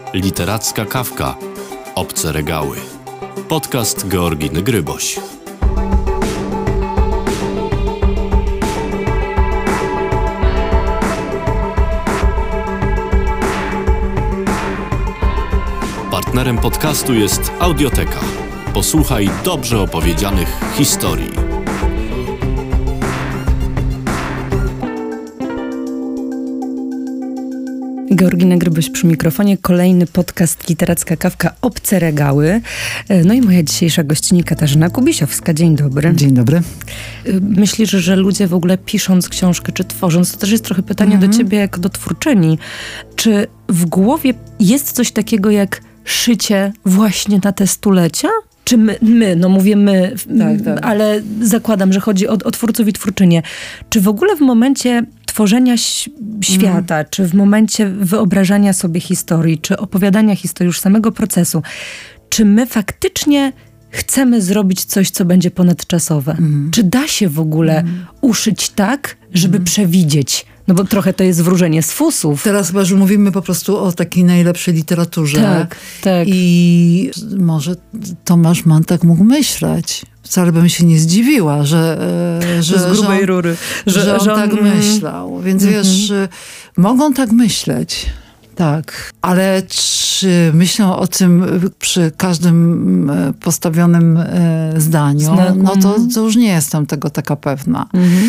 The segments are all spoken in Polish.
Literacka kawka. Obce regały. Podcast Georginy Gryboś. Partnerem podcastu jest Audioteka. Posłuchaj dobrze opowiedzianych historii. Georgina Gryboś przy mikrofonie. Kolejny podcast Literacka Kawka. Obce regały. No i moja dzisiejsza gościni Katarzyna Kubisiowska. Dzień dobry. Dzień dobry. Myślisz, że ludzie w ogóle pisząc książkę czy tworząc, to też jest trochę pytanie do ciebie jako do twórczyni. Czy w głowie jest coś takiego jak szycie właśnie na te stulecia? Czy mówię my, tak. Ale zakładam, że chodzi o twórców i twórczynie. Czy w ogóle w momencie tworzenia świata, czy w momencie wyobrażania sobie historii, czy opowiadania historii, już samego procesu, czy my faktycznie chcemy zrobić coś, co będzie ponadczasowe? Czy da się w ogóle uszyć tak, żeby przewidzieć? No bo trochę to jest wróżenie z fusów. Teraz chyba, że mówimy po prostu o takiej najlepszej literaturze. Tak. I może Tomasz Mann tak mógł myśleć. Wcale bym się nie zdziwiła, że z grubej rury. Że on tak myślał. Więc wiesz, mogą tak myśleć. Tak, ale czy myślą o tym przy każdym postawionym zdaniu? No to już nie jestem tego taka pewna.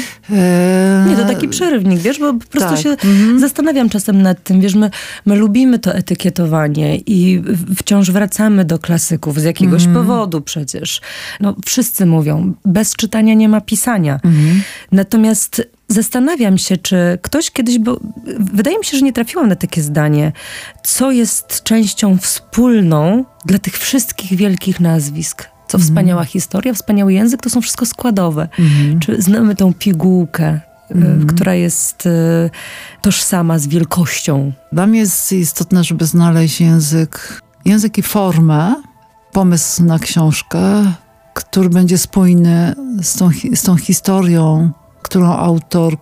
Nie, to taki przerywnik, wiesz, bo po prostu się zastanawiam czasem nad tym, wiesz, my lubimy to etykietowanie i wciąż wracamy do klasyków z jakiegoś powodu przecież. No, wszyscy mówią, bez czytania nie ma pisania. Natomiast zastanawiam się, czy ktoś kiedyś, bo wydaje mi się, że nie trafiłam na takie zdanie, co jest częścią wspólną dla tych wszystkich wielkich nazwisk. Co wspaniała historia, wspaniały język, to są wszystko składowe. Czy znamy tą pigułkę, która jest tożsama z wielkością? Dla mnie jest istotne, żeby znaleźć język i formę, pomysł na książkę, który będzie spójny z tą historią, którą autor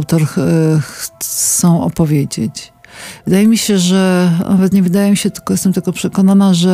chcą opowiedzieć. Wydaje mi się, że, nawet nie wydaje mi się, tylko jestem tylko przekonana, że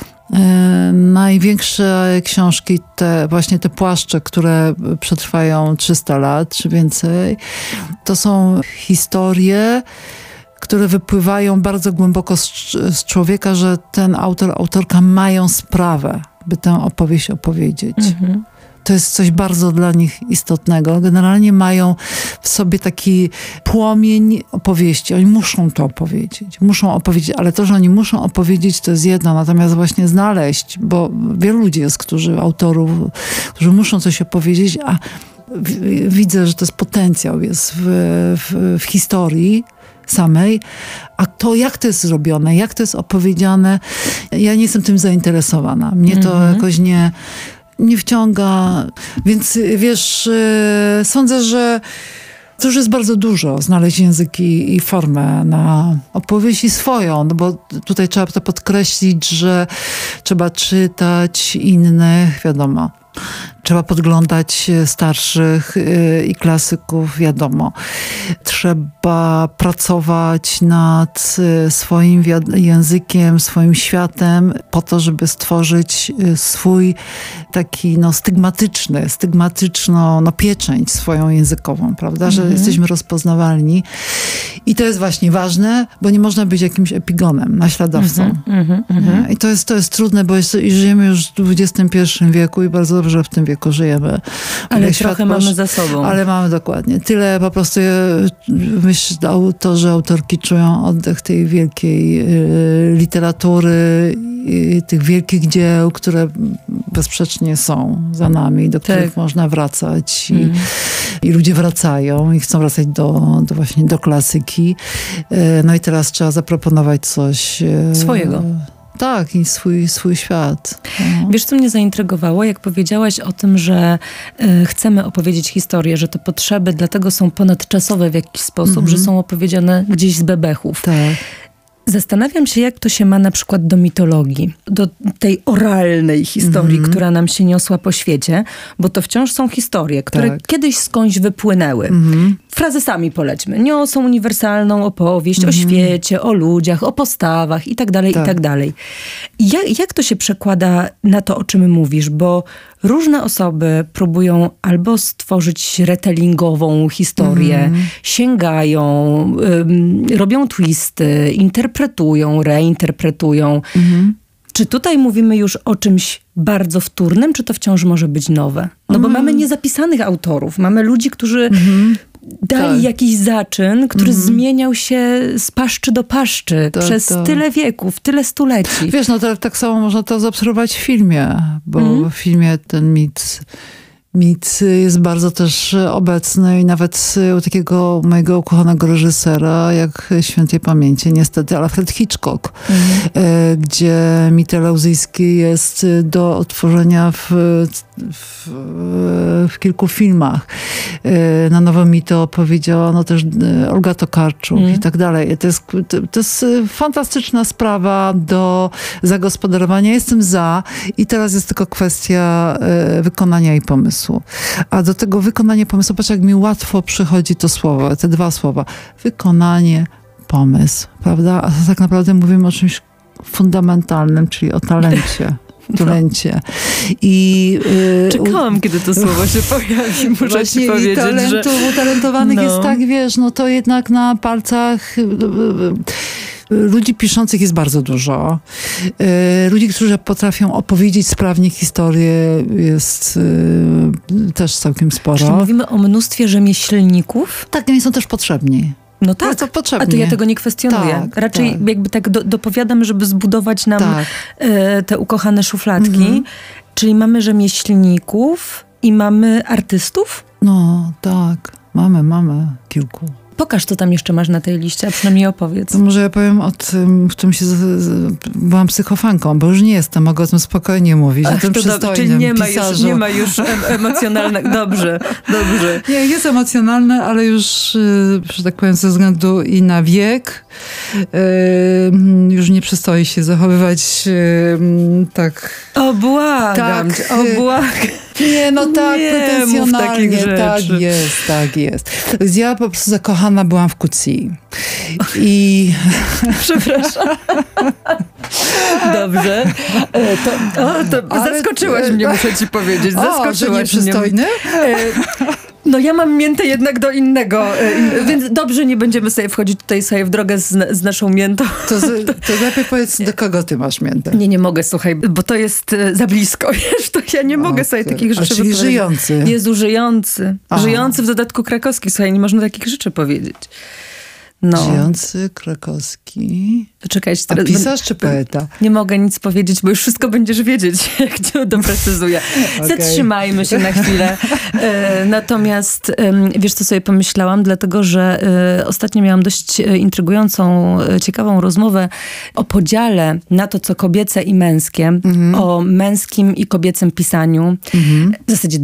największe książki, właśnie te płaszcze, które przetrwają 300 lat czy więcej, to są historie, które wypływają bardzo głęboko z człowieka, że ten autorka mają sprawę, by tę opowieść opowiedzieć. To jest coś bardzo dla nich istotnego. Generalnie mają w sobie taki płomień opowieści. Oni muszą to opowiedzieć. Muszą opowiedzieć, ale to, że oni muszą opowiedzieć, to jest jedno. Natomiast właśnie znaleźć, bo wielu ludzi jest, autorów, którzy muszą coś opowiedzieć, a widzę, że to jest potencjał jest w historii samej, a to jak to jest zrobione, jak to jest opowiedziane, ja nie jestem tym zainteresowana. Mnie to jakoś nie wciąga, więc wiesz, sądzę, że to już jest bardzo dużo, znaleźć język i formę na opowieść swoją, no bo tutaj trzeba to podkreślić, że trzeba czytać innych, wiadomo. Trzeba podglądać starszych i klasyków, wiadomo. Trzeba pracować nad swoim językiem, swoim światem po to, żeby stworzyć swój taki stygmatyczną pieczęć swoją językową, prawda? Że jesteśmy rozpoznawalni. I to jest właśnie ważne, bo nie można być jakimś epigonem, naśladowcą. I to jest trudne, bo żyjemy już w XXI wieku i bardzo dobrze w tym wieku żyjemy. Ale trochę mamy za sobą. Ale mamy dokładnie. Tyle po prostu myślę, że autorki czują oddech tej wielkiej literatury, tych wielkich dzieł, które bezsprzecznie są za nami, do których można wracać i ludzie wracają i chcą wracać właśnie do klasyki. No i teraz trzeba zaproponować coś swojego. Tak, i swój świat. No. Wiesz, co mnie zaintrygowało, jak powiedziałaś o tym, że chcemy opowiedzieć historię, że te potrzeby dlatego są ponadczasowe w jakiś sposób, że są opowiedziane gdzieś z bebechów. Tak. Zastanawiam się, jak to się ma na przykład do mitologii, do tej oralnej historii, która nam się niosła po świecie, bo to wciąż są historie, które kiedyś skądś wypłynęły. Frazesami polećmy. Niosą uniwersalną opowieść o świecie, o ludziach, o postawach i tak dalej, i tak dalej. Jak to się przekłada na to, o czym mówisz? Bo różne osoby próbują albo stworzyć retellingową historię, sięgają, robią twisty, interpretują, reinterpretują. Czy tutaj mówimy już o czymś bardzo wtórnym, czy to wciąż może być nowe? No bo mamy niezapisanych autorów, mamy ludzi, którzy dali jakiś zaczyn, który zmieniał się z paszczy do paszczy przez tyle wieków, tyle stuleci. Wiesz, no tak samo można to zaobserwować w filmie, bo w filmie ten mit jest bardzo też obecny i nawet u takiego mojego ukochanego reżysera, jak świętej pamięci, niestety Alfred Hitchcock, gdzie mit eleuzyjski jest do odtworzenia w kilku filmach. Na nowo mi to opowiedziała no też Olga Tokarczuk i tak dalej. To jest fantastyczna sprawa do zagospodarowania. Jestem za i teraz jest tylko kwestia wykonania i pomysłu. A do tego wykonania pomysłu, patrz jak mi łatwo przychodzi to słowo, te dwa słowa. Wykonanie, pomysł, prawda? A tak naprawdę mówimy o czymś fundamentalnym, czyli o talencie. Czekałam, kiedy to słowo się pojawi, muszę ci powiedzieć, utalentowanych jest tak, wiesz, no to jednak na palcach ludzi piszących jest bardzo dużo. Ludzi, którzy potrafią opowiedzieć sprawnie historię, jest też całkiem sporo. Czyli mówimy o mnóstwie rzemieślników? Tak, oni są też potrzebni. No tak, a to ja tego nie kwestionuję. Raczej jakby tak dopowiadam, żeby zbudować nam te ukochane szufladki. Czyli mamy rzemieślników i mamy artystów? No tak, mamy kilku. Pokaż, co tam jeszcze masz na tej liście, a przynajmniej opowiedz. To może ja powiem o tym, w czym się byłam psychofanką, bo już nie jestem, mogę o tym spokojnie mówić. O tym przystojnym czyli pisarzu. nie ma już emocjonalnego. Dobrze. Nie, jest emocjonalne, ale już, że tak powiem, ze względu i na wiek, już nie przystoi się zachowywać tak... O, błagam. Nie, no tak, pretensjonalnie. Tak jest. Ja po prostu zakochana byłam w Coetzee. I... Przepraszam. Dobrze. Zaskoczyłaś mnie, muszę ci powiedzieć. Że nieprzystojny? No ja mam miętę jednak do innego, więc dobrze, nie będziemy sobie wchodzić tutaj sobie w drogę z naszą miętą. To lepiej powiedz, do kogo ty masz miętę? Nie mogę, słuchaj, bo to jest za blisko, wiesz, to ja nie mogę sobie takich rzeczy czyli żyjący. Jezu, żyjący. Żyjący, w dodatku krakowski, słuchaj, nie można takich rzeczy powiedzieć. No. Żyjący, krakowski. Czekajcie, teraz pisarz czy poeta? Nie mogę nic powiedzieć, bo już wszystko będziesz wiedzieć, jak cię doprecyzuję. Zatrzymajmy się na chwilę. Natomiast wiesz, co sobie pomyślałam? Dlatego, że ostatnio miałam dość intrygującą, ciekawą rozmowę o podziale na to, co kobiece i męskie, o męskim i kobiecym pisaniu. W zasadzie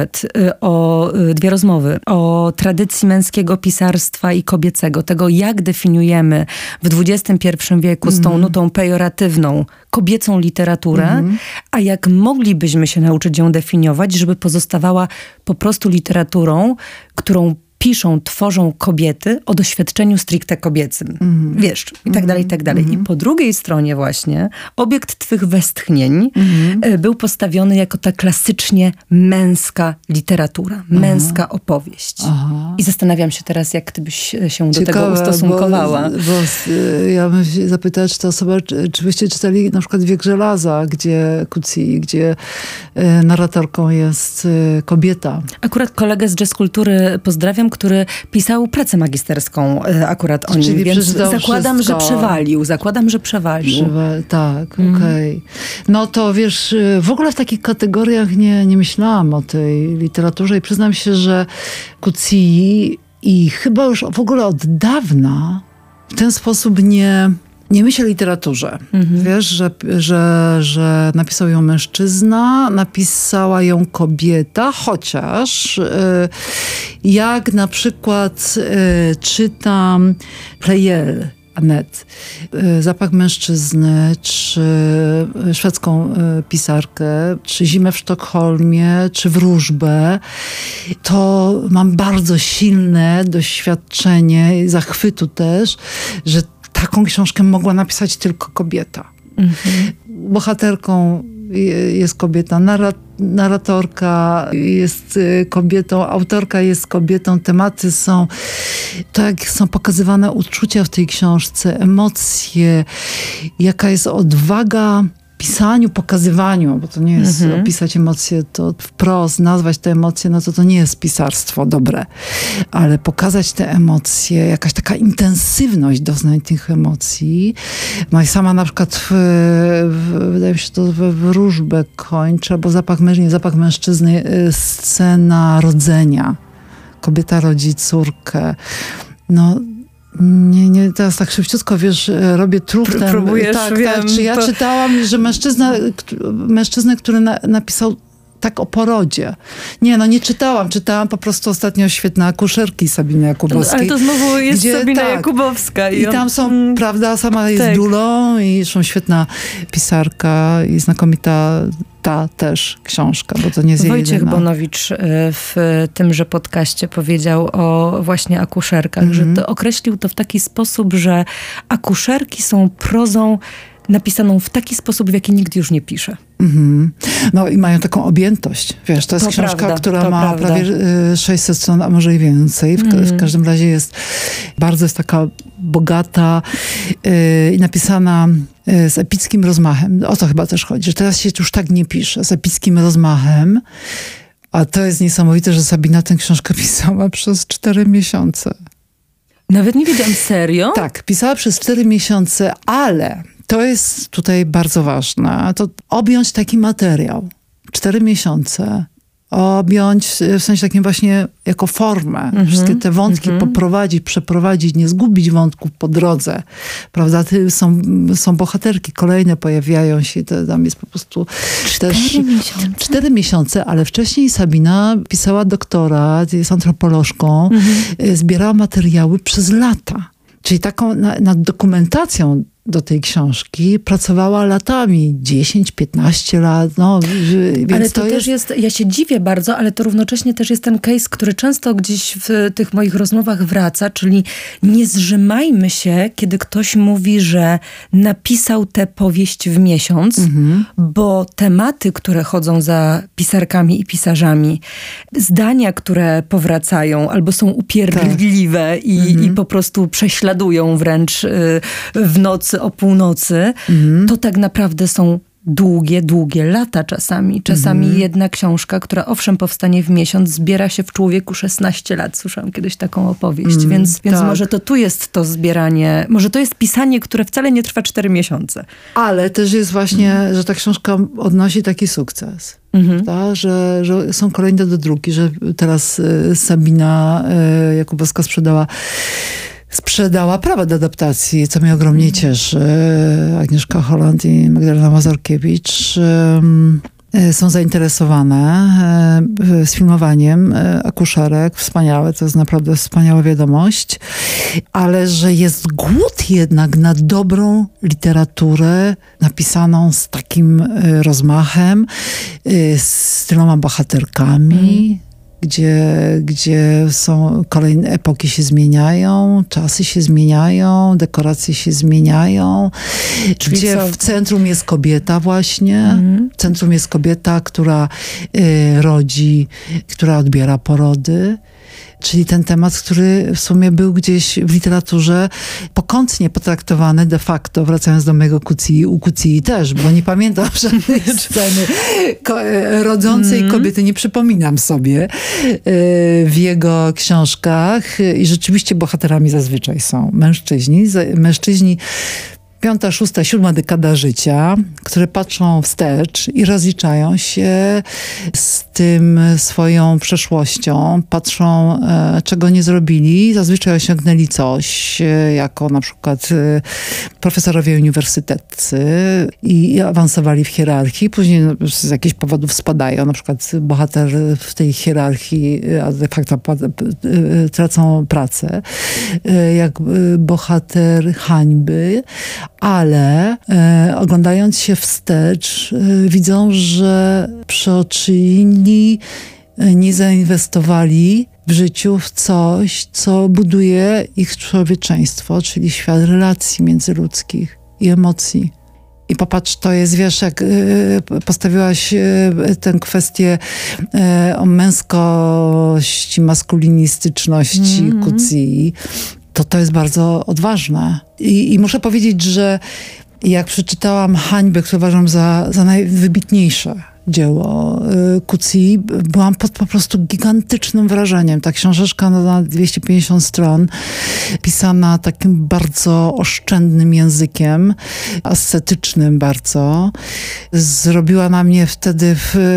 dwie rozmowy o tradycji męskiego pisarstwa i kobiecego, tego jak definiujemy w XXI wieku z tą nutą pejoratywną kobiecą literaturę, a jak moglibyśmy się nauczyć ją definiować, żeby pozostawała po prostu literaturą, którą piszą, tworzą kobiety o doświadczeniu stricte kobiecym. Wiesz, i tak dalej, i tak dalej. I po drugiej stronie właśnie obiekt twych westchnień był postawiony jako ta klasycznie męska literatura, męska opowieść. I zastanawiam się teraz, jak ty byś się do tego ustosunkowała. Bo ja bym się zapytała, czy ta osoba, czy byście czytali na przykład Wiek Żelaza, gdzie Coetzee, gdzie narratorką jest kobieta. Akurat kolegę z Jazz Kultury pozdrawiam, który pisał pracę magisterską akurat o nim, więc zakładam, że przewalił. Tak, okej. No to wiesz, w ogóle w takich kategoriach nie myślałam o tej literaturze i przyznam się, że Coetzee i chyba już w ogóle od dawna w ten sposób nie myślę o literaturze. Wiesz, że napisał ją mężczyzna, napisała ją kobieta, chociaż jak na przykład czytam Pleyel Annette. Zapach mężczyzny, czy szwedzką pisarkę, czy Zimę w Sztokholmie, czy Wróżbę, to mam bardzo silne doświadczenie, zachwytu też, że taką książkę mogła napisać tylko kobieta. Bohaterką jest kobieta, narratorka jest kobietą, autorka jest kobietą, tematy są, tak są pokazywane uczucia w tej książce, emocje, jaka jest odwaga pisaniu, pokazywaniu, bo to nie jest opisać emocje, to wprost nazwać te emocje, no to nie jest pisarstwo dobre, ale pokazać te emocje, jakaś taka intensywność doznań tych emocji. No i sama na przykład wydaje mi się, to we Wróżbę kończę, bo zapach mężczyzny, scena rodzenia. Kobieta rodzi córkę. No nie, teraz tak szybciutko, wiesz, robię truchtem. Próbujesz, tak, czy ja czytałam, że mężczyznę, który napisał tak o porodzie. Nie czytałam. Czytałam po prostu ostatnio Świetne akuszerki Sabiny Jakubowskiej. Ale to znowu jest Sabina Jakubowska. I tam są, prawda, sama jest dulą i zresztą świetna pisarka i znakomita ta też książka, bo to nie jest Wojciech jedyna. Bonowicz w tymże podcaście powiedział o właśnie akuszerkach, że to określił to w taki sposób, że akuszerki są prozą napisaną w taki sposób, w jaki nikt już nie pisze. No i mają taką objętość. Wiesz, to jest książka, która ma prawie 600 stron, a może i więcej. W każdym razie jest taka bogata i napisana z epickim rozmachem. O to chyba też chodzi, że teraz się już tak nie pisze. Z epickim rozmachem. A to jest niesamowite, że Sabina tę książkę pisała przez 4 miesiące. Nawet nie wiedziałam, serio? Tak, pisała przez 4 miesiące, ale to jest tutaj bardzo ważne. To objąć taki materiał. 4 miesiące. Objąć w sensie takim właśnie jako formę. Wszystkie te wątki poprowadzić, przeprowadzić, nie zgubić wątków po drodze. Prawda? Są bohaterki, kolejne pojawiają się. Tam jest po prostu 4 miesiące, ale wcześniej Sabina pisała doktorat, jest antropolożką, zbierała materiały przez lata. Czyli taką nad dokumentacją do tej książki pracowała latami, 10-15 lat. No, więc ale to też jest, ja się dziwię bardzo, ale to równocześnie też jest ten case, który często gdzieś w tych moich rozmowach wraca, czyli nie zrzymajmy się, kiedy ktoś mówi, że napisał tę powieść w miesiąc, bo tematy, które chodzą za pisarkami i pisarzami, zdania, które powracają albo są upierdliwe i po prostu prześladują wręcz w nocy, o północy, to tak naprawdę są długie lata czasami. Czasami jedna książka, która owszem powstanie w miesiąc, zbiera się w człowieku 16 lat. Słyszałam kiedyś taką opowieść. Więc może to tu jest to zbieranie, może to jest pisanie, które wcale nie trwa 4 miesiące. Ale też jest właśnie, że ta książka odnosi taki sukces. Ta, że są kolejne do druki, że teraz Sabina Jakubowska sprzedała prawa do adaptacji, co mnie ogromnie cieszy. Agnieszka Holland i Magdalena Mazurkiewicz są zainteresowane sfilmowaniem akuszerek. Wspaniałe, to jest naprawdę wspaniała wiadomość. Ale że jest głód jednak na dobrą literaturę napisaną z takim rozmachem, z tyloma bohaterkami, gdzie są kolejne epoki się czasy się zmieniają, dekoracje się zmieniają, gdzie w centrum jest kobieta właśnie. W centrum jest kobieta, która rodzi, która odbiera porody. Czyli ten temat, który w sumie był gdzieś w literaturze pokątnie potraktowany de facto, wracając do mojego u Kucji też, bo nie pamiętam żadnej sceny rodzącej kobiety, nie przypominam sobie w jego książkach i rzeczywiście bohaterami zazwyczaj są mężczyźni. Mężczyźni 5., 6., 7. dekada życia, które patrzą wstecz i rozliczają się z tym swoją przeszłością, patrzą, czego nie zrobili, zazwyczaj osiągnęli coś, jako na przykład profesorowie uniwersyteccy i awansowali w hierarchii, później z jakichś powodów spadają, na przykład bohater w tej hierarchii, a de facto tracą pracę, jak bohater Hańby, ale oglądając się wstecz widzą, że przeoczyli, nie zainwestowali w życiu w coś, co buduje ich człowieczeństwo, czyli świat relacji międzyludzkich i emocji. I popatrz, to jest, wiesz, jak postawiłaś tę kwestię o męskości, maskulinistyczności Coetzee, to jest bardzo odważne. I muszę powiedzieć, że jak przeczytałam Hańbę, którą uważam za najwybitniejsze dzieło Coetzee, byłam pod po prostu gigantycznym wrażeniem. Ta książeczka na 250 stron, pisana takim bardzo oszczędnym językiem, ascetycznym bardzo. Zrobiła na mnie wtedy,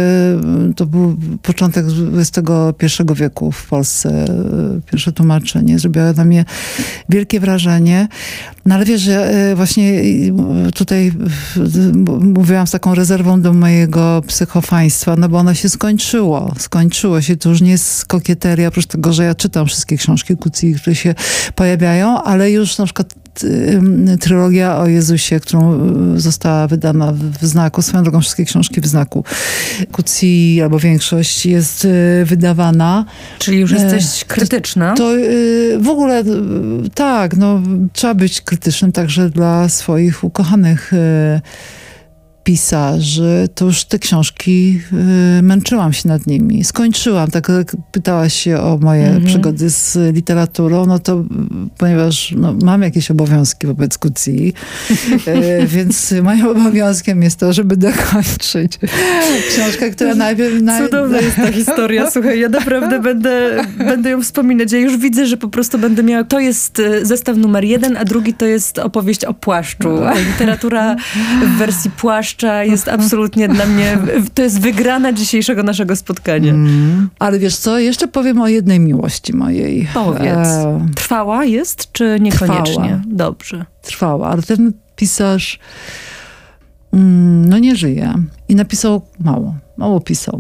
to był początek XXI wieku w Polsce, pierwsze tłumaczenie. Zrobiła na mnie wielkie wrażenie. No ale wiesz, że właśnie tutaj mówiłam z taką rezerwą do mojego psychofaństwa, no bo ono się skończyło. Skończyło się, to już nie jest kokieteria, oprócz tego, że ja czytam wszystkie książki Coetzee, które się pojawiają, ale już na przykład trylogia o Jezusie, którą została wydana w Znaku, swoją drogą wszystkie książki w Znaku Coetzee, albo większość jest wydawana. Czyli już jesteś krytyczna? To w ogóle tak, no trzeba być krytycznym także dla swoich ukochanych pisarzy. To już te książki, męczyłam się nad nimi. Skończyłam, tak jak pytałaś się o moje przygody z literaturą, no to ponieważ mam jakieś obowiązki wobec Coetzee, więc moim obowiązkiem jest to, żeby dokończyć książkę, która najpierw... Cudowna jest ta historia, słuchaj, ja naprawdę będę ją wspominać. Ja już widzę, że po prostu będę miała... To jest zestaw numer 1, a drugi to jest opowieść o płaszczu. A literatura w wersji płaszcza jest absolutnie dla mnie, to jest wygrana dzisiejszego naszego spotkania. Ale wiesz co, jeszcze powiem o jednej miłości mojej. Powiedz. Trwała jest, czy niekoniecznie? Trwała. Dobrze. Trwała, ale ten pisarz nie żyje. I napisał mało pisał.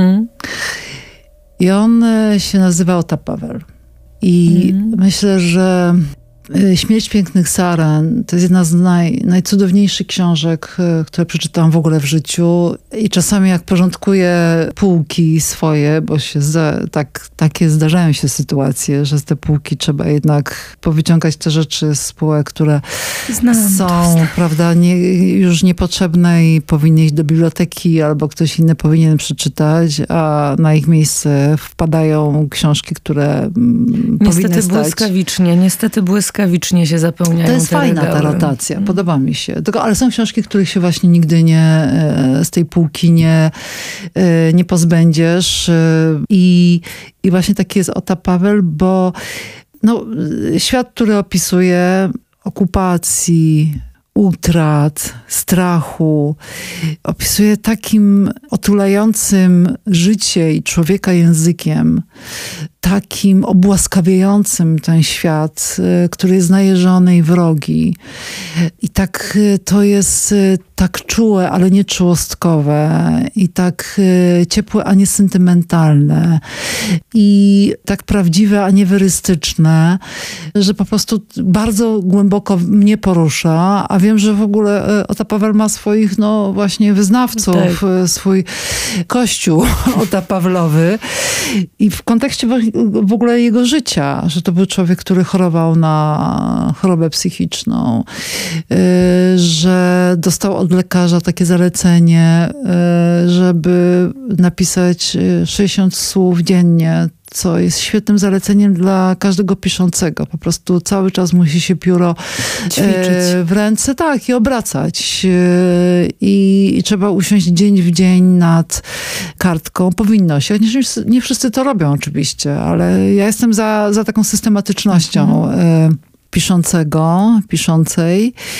I on się nazywa Ota Paweł. I myślę, że Śmierć pięknych saren to jest jedna z najcudowniejszych książek, które przeczytałam w ogóle w życiu. I czasami jak porządkuję półki swoje, bo się takie zdarzają się sytuacje, że z te półki trzeba jednak powyciągać te rzeczy z półek, które są, prawda, już niepotrzebne i powinny iść do biblioteki, albo ktoś inny powinien przeczytać, a na ich miejsce wpadają książki, które powinny stać. Niestety błyskawicznie się zapełniają. To jest fajna ta rotacja, podoba mi się. Ale są książki, których się właśnie nigdy z tej półki nie pozbędziesz. I właśnie taki jest Ota Paweł, bo świat, który opisuje okupacji, utrat, strachu, opisuje takim otulającym życie i człowieka językiem, takim obłaskawiającym ten świat, który jest najeżony i wrogi. I tak to jest tak czułe, ale nie czułostkowe. I tak ciepłe, a nie sentymentalne. I tak prawdziwe, a nie werystyczne, że po prostu bardzo głęboko mnie porusza. A wiem, że w ogóle Ota Paweł ma swoich, właśnie wyznawców, swój kościół Ota Pawlowy. I w kontekście w ogóle jego życia, że to był człowiek, który chorował na chorobę psychiczną, że dostał od lekarza takie zalecenie, żeby napisać 60 słów dziennie, co jest świetnym zaleceniem dla każdego piszącego. Po prostu cały czas musi się pióro w ręce, i obracać. I trzeba usiąść dzień w dzień nad kartką. Powinno się. Nie wszyscy to robią oczywiście, ale ja jestem za taką systematycznością piszącej.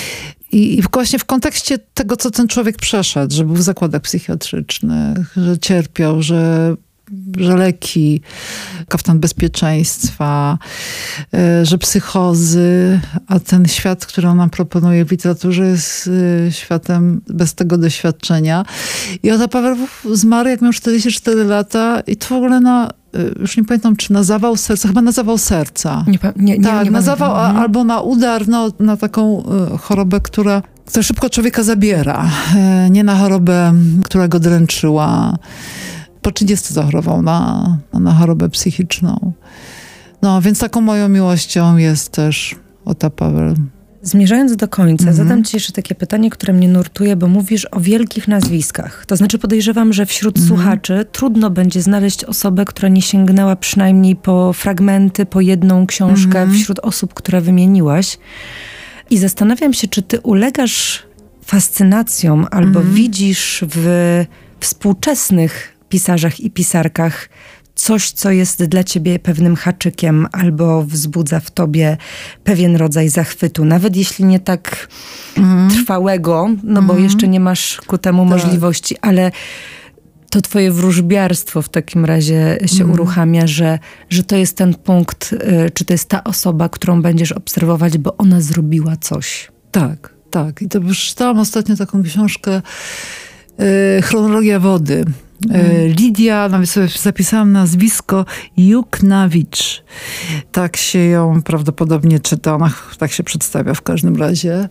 I właśnie w kontekście tego, co ten człowiek przeszedł, że był w zakładach psychiatrycznych, że cierpiał, że leki, kaftan bezpieczeństwa, że psychozy, a ten świat, który on nam proponuje w literaturze, jest światem bez tego doświadczenia. I Ota Pawelów zmarł, jak miał 44 lata i to w ogóle już nie pamiętam, czy na zawał serca, chyba na zawał serca. Nie na zawał albo na udar, na taką chorobę, która szybko człowieka zabiera. Nie na chorobę, która go dręczyła. Po 30 zachorował na chorobę psychiczną. No, więc taką moją miłością jest też Ota Paweł. Zmierzając do końca, zadam ci jeszcze takie pytanie, które mnie nurtuje, bo mówisz o wielkich nazwiskach. To znaczy podejrzewam, że wśród słuchaczy trudno będzie znaleźć osobę, która nie sięgnęła przynajmniej po fragmenty, po jedną książkę wśród osób, które wymieniłaś. I zastanawiam się, czy ty ulegasz fascynacjom albo widzisz w współczesnych pisarzach i pisarkach coś, co jest dla ciebie pewnym haczykiem albo wzbudza w tobie pewien rodzaj zachwytu. Nawet jeśli nie tak trwałego, no bo jeszcze nie masz ku temu możliwości, ale to twoje wróżbiarstwo w takim razie się uruchamia, że to jest ten punkt, czy to jest ta osoba, którą będziesz obserwować, bo ona zrobiła coś. Tak. I to już czytałam ostatnio taką książkę Chronologia wody. Lidia, nawet sobie zapisałam nazwisko, Juknawicz. Tak się ją prawdopodobnie czyta, ona tak się przedstawia w każdym razie.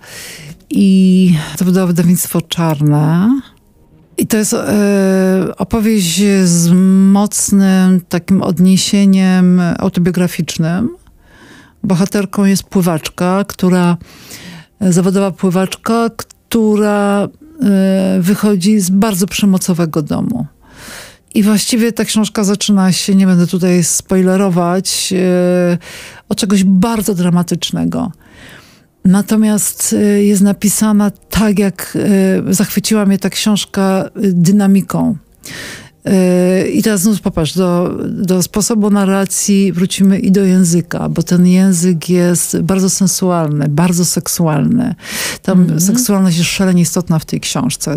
I to było wydawnictwo Czarne. I to jest opowieść z mocnym takim odniesieniem autobiograficznym. Bohaterką jest pływaczka, zawodowa pływaczka, która wychodzi z bardzo przemocowego domu. I właściwie ta książka zaczyna się, nie będę tutaj spoilerować, od czegoś bardzo dramatycznego. Natomiast jest napisana tak, jak zachwyciła mnie ta książka dynamiką. I teraz znów popatrz, do sposobu narracji wrócimy i do języka, bo ten język jest bardzo sensualny, bardzo seksualny. Tam seksualność jest szalenie istotna w tej książce.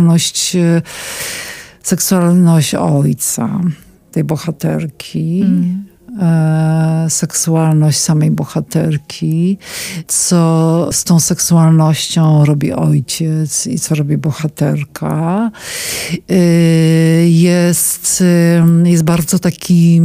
Seksualność ojca, tej bohaterki. Seksualność samej bohaterki, co z tą seksualnością robi ojciec i co robi bohaterka. Jest bardzo taki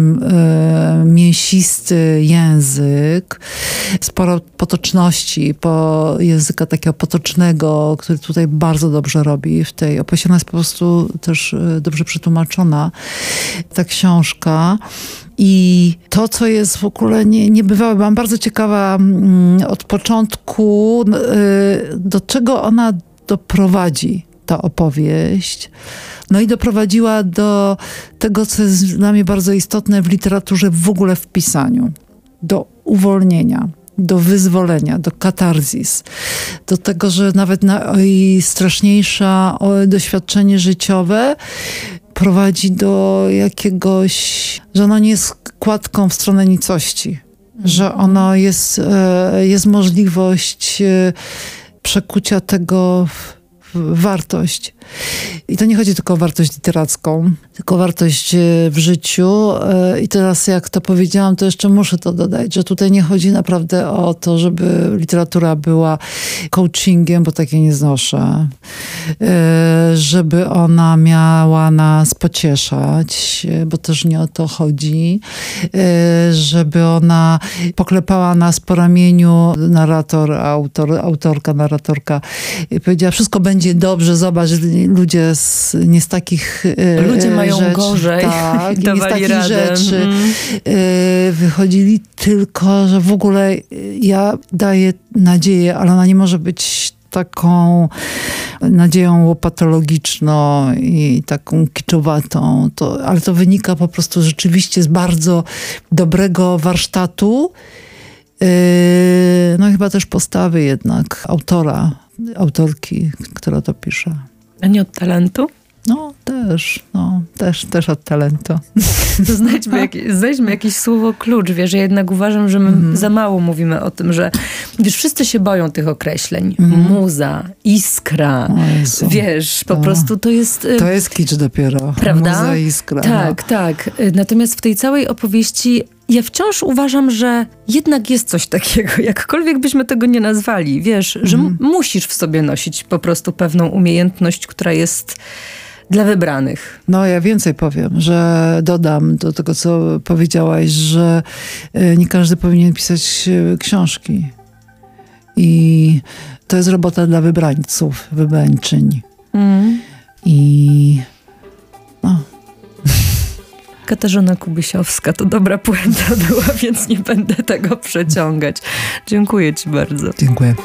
mięsisty język, sporo potoczności, języka takiego potocznego, który tutaj bardzo dobrze robi w tej opowieści. Ona jest po prostu też dobrze przetłumaczona, ta książka. I to, co jest w ogóle niebywałe, byłam bardzo ciekawa od początku, do czego ona doprowadzi, ta opowieść. No i doprowadziła do tego, co jest dla mnie bardzo istotne w literaturze, w ogóle w pisaniu. Do uwolnienia, do wyzwolenia, do katarzis. Do tego, że nawet najstraszniejsze doświadczenie życiowe prowadzi do jakiegoś, że ono nie jest kładką w stronę nicości. Że ono jest możliwość przekucia tego w wartość. I to nie chodzi tylko o wartość literacką, tylko o wartość w życiu. I teraz jak to powiedziałam, to jeszcze muszę to dodać, że tutaj nie chodzi naprawdę o to, żeby literatura była coachingiem, bo takie nie znoszę. Żeby ona miała nas pocieszać, bo też nie o to chodzi. Żeby ona poklepała nas po ramieniu, autorka, narratorka, i powiedziała, wszystko będzie dobrze, zobacz, ludzie nie z takich ludzie mają rzeczy, gorzej. Tak, i nie z takich rzeczy wychodzili, tylko że w ogóle ja daję nadzieję, ale ona nie może być taką nadzieją łopatologiczną i taką kiczowatą. Ale to wynika po prostu rzeczywiście z bardzo dobrego warsztatu. No i chyba też postawy jednak autorki, która to pisze. A nie od talentu? Też od talentu. To znajdźmy jakieś słowo klucz, wiesz, ja jednak uważam, że my za mało mówimy o tym, że wiesz, wszyscy się boją tych określeń. Muza, iskra, wiesz, po prostu to jest... To jest kicz dopiero. Prawda? Muza, iskra. Tak. Natomiast w tej całej opowieści ja wciąż uważam, że jednak jest coś takiego, jakkolwiek byśmy tego nie nazwali, wiesz, że musisz w sobie nosić po prostu pewną umiejętność, która jest dla wybranych. No ja więcej powiem, że dodam do tego, co powiedziałaś, że nie każdy powinien pisać książki. I to jest robota dla wybrańców, wybrańczyń. I Katarzyna Kubysiowska, to dobra puenta była, więc nie będę tego przeciągać. Dziękuję ci bardzo. Dziękuję.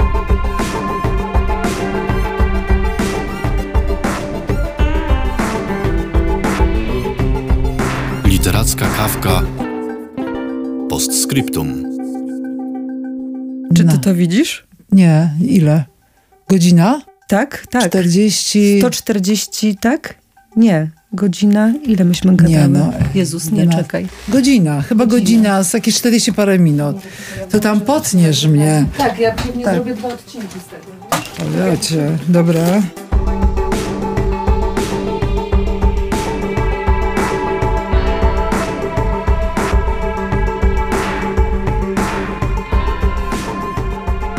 Literacka kawka postscriptum. Czy ty to widzisz? Nie. Ile? Godzina? Tak. 40... 140, tak? Nie. Godzina? Ile myśmy gadały? Jezus, nie czekaj. Godzina. Chyba godzina. Z jakieś 40 parę minut. To tam potniesz mnie. Tak, ja pewnie zrobię 2 odcinki z tego. Wiecie, dobra.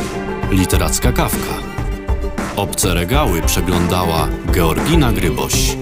Literacka kawka. Obce regały przeglądała Georgina Gryboś.